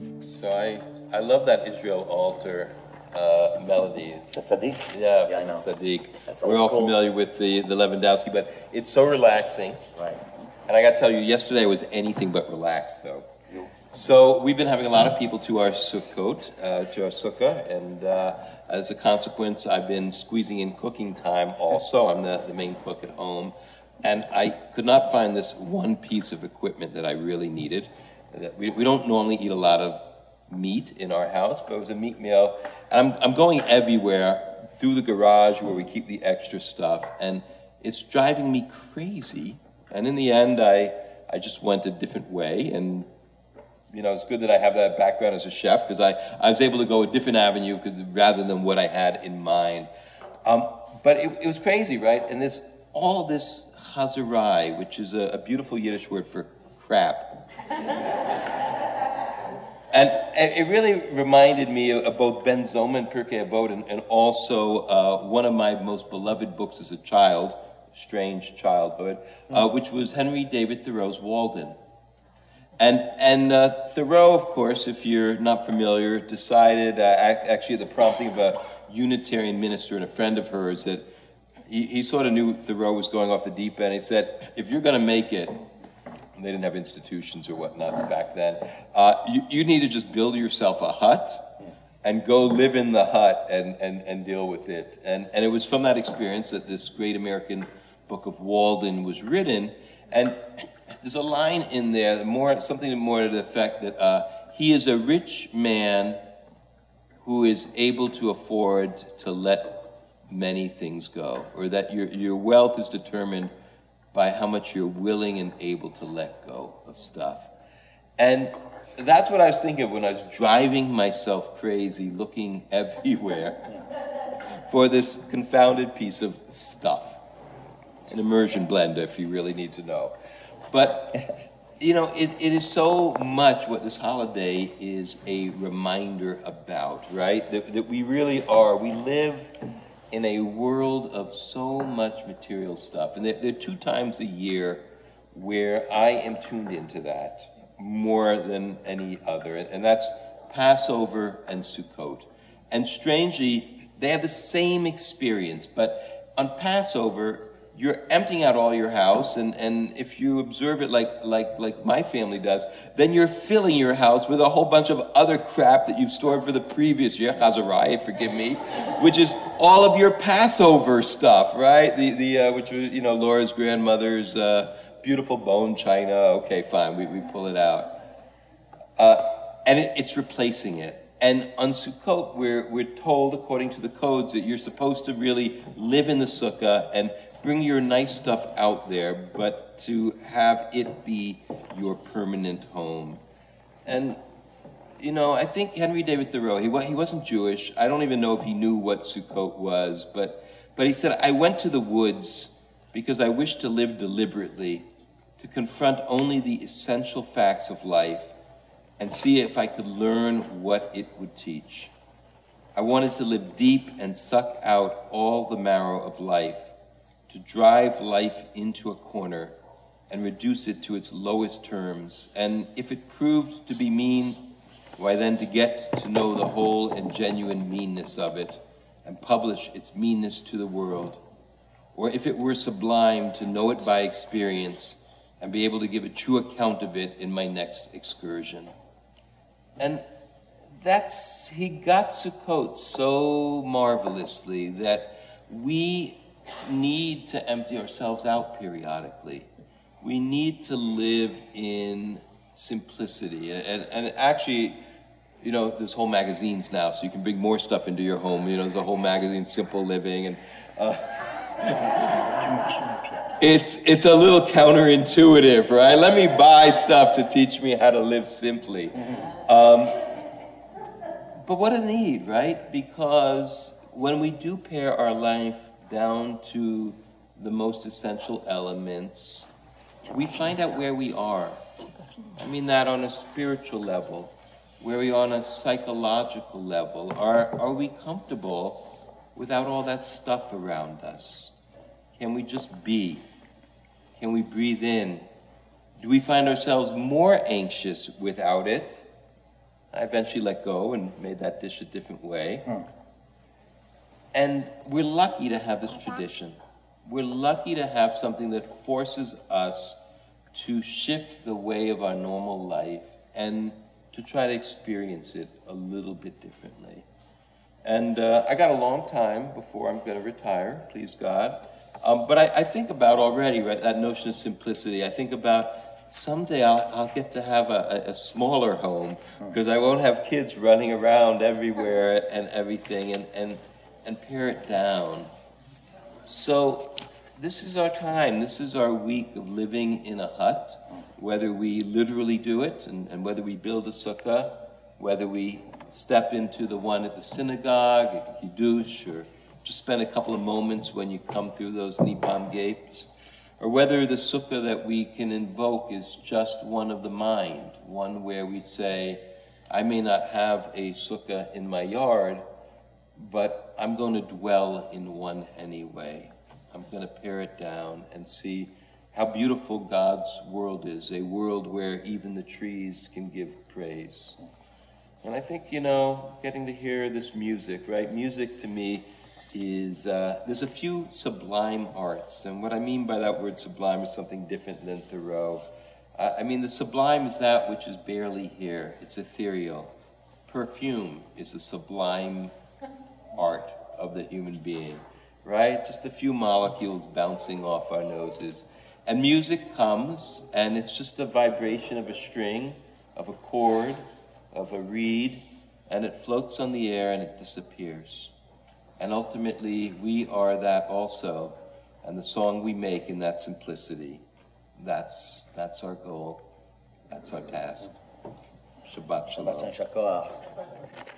So I love that Israel altar melody. The Tzaddik? Yeah, I know. Tzaddik. That's We're old all school. familiar with the Lewandowski, but it's so relaxing. Right. And I got to tell you, yesterday was anything but relaxed, though. So we've been having a lot of people to our sukkot, to our sukkah, and as a consequence, I've been squeezing in cooking time also. I'm the main cook at home, and I could not find this one piece of equipment that I really needed. We don't normally eat a lot of meat in our house, but it was a meat meal, and I'm going everywhere through the garage where we keep the extra stuff, and it's driving me crazy. And in the end, I just went a different way, and you know, it's good that I have that background as a chef because I was able to go a different avenue rather than what I had in mind. But it was crazy, right? And all this chazarai, which is a beautiful Yiddish word for crap. And it really reminded me of both Ben Zoma, Pirkei Avot, and also one of my most beloved books as a child, Strange Childhood, which was Henry David Thoreau's Walden. And Thoreau, of course, if you're not familiar, decided, actually at the prompting of a Unitarian minister and a friend of hers, that he sort of knew Thoreau was going off the deep end. He said, if you're going to make it, and they didn't have institutions or whatnots back then, you need to just build yourself a hut and go live in the hut and deal with it. And it was from that experience that this great American book of Walden was written. And there's a line in there, something more to the effect that he is a rich man who is able to afford to let many things go, or that your wealth is determined by how much you're willing and able to let go of stuff. And that's what I was thinking of when I was driving myself crazy, looking everywhere for this confounded piece of stuff. An immersion blender, if you really need to know. But, you know, it is so much what this holiday is a reminder about, right? That we really are. We live in a world of so much material stuff. And there are 2 times a year where I am tuned into that more than any other. And that's Passover and Sukkot. And strangely, they have the same experience. But on Passover, you're emptying out all your house, and if you observe it like my family does, then you're filling your house with a whole bunch of other crap that you've stored for the previous year, chazarai, forgive me, which is all of your Passover stuff, right? Which was, you know, Laura's grandmother's beautiful bone china. Okay, fine, we pull it out. And it's replacing it. And on Sukkot, we're told, according to the codes, that you're supposed to really live in the sukkah and bring your nice stuff out there, but to have it be your permanent home. And, you know, I think Henry David Thoreau, he wasn't Jewish. I don't even know if he knew what Sukkot was, but he said, I went to the woods because I wished to live deliberately, to confront only the essential facts of life and see if I could learn what it would teach. I wanted to live deep and suck out all the marrow of life, to drive life into a corner and reduce it to its lowest terms. And if it proved to be mean, why then to get to know the whole and genuine meanness of it and publish its meanness to the world. Or if it were sublime, to know it by experience and be able to give a true account of it in my next excursion. And he got Sukkot so marvelously that we need to empty ourselves out periodically. We need to live in simplicity. And actually, you know, there's whole magazines now, so you can bring more stuff into your home. You know, there's a whole magazine, Simple Living, and it's a little counterintuitive, right? Let me buy stuff to teach me how to live simply. But what a need, right? Because when we do pare our life down to the most essential elements, we find out where we are. I mean that on a spiritual level, where we are on a psychological level. Are we comfortable without all that stuff around us? Can we just be? Can we breathe in? Do we find ourselves more anxious without it? I eventually let go and made that dish a different way. And we're lucky to have this tradition. We're lucky to have something that forces us to shift the way of our normal life and to try to experience it a little bit differently. And I got a long time before I'm going to retire, please God. But I think about already, right, that notion of simplicity. I think about someday I'll get to have a smaller home because I won't have kids running around everywhere and everything and pare it down. So this is our time. This is our week of living in a hut, whether we literally do it and whether we build a sukkah, whether we step into the one at the synagogue, at Kiddush, or just spend a couple of moments when you come through those Nipam gates, or whether the sukkah that we can invoke is just one of the mind, one where we say, I may not have a sukkah in my yard, but I'm going to dwell in one anyway. I'm going to pare it down and see how beautiful God's world is, a world where even the trees can give praise. And I think, getting to hear this music, right? Music to me is, there's a few sublime arts. And what I mean by that word sublime is something different than Thoreau. I mean, the sublime is that which is barely here. It's ethereal. Perfume is the sublime art of the human being, right? Just a few molecules bouncing off our noses. And music comes, and it's just a vibration of a string, of a chord, of a reed, and it floats on the air and it disappears. And ultimately, we are that also. And the song we make in that simplicity, that's our goal. That's our task. Shabbat shalom. Shabbat shalom.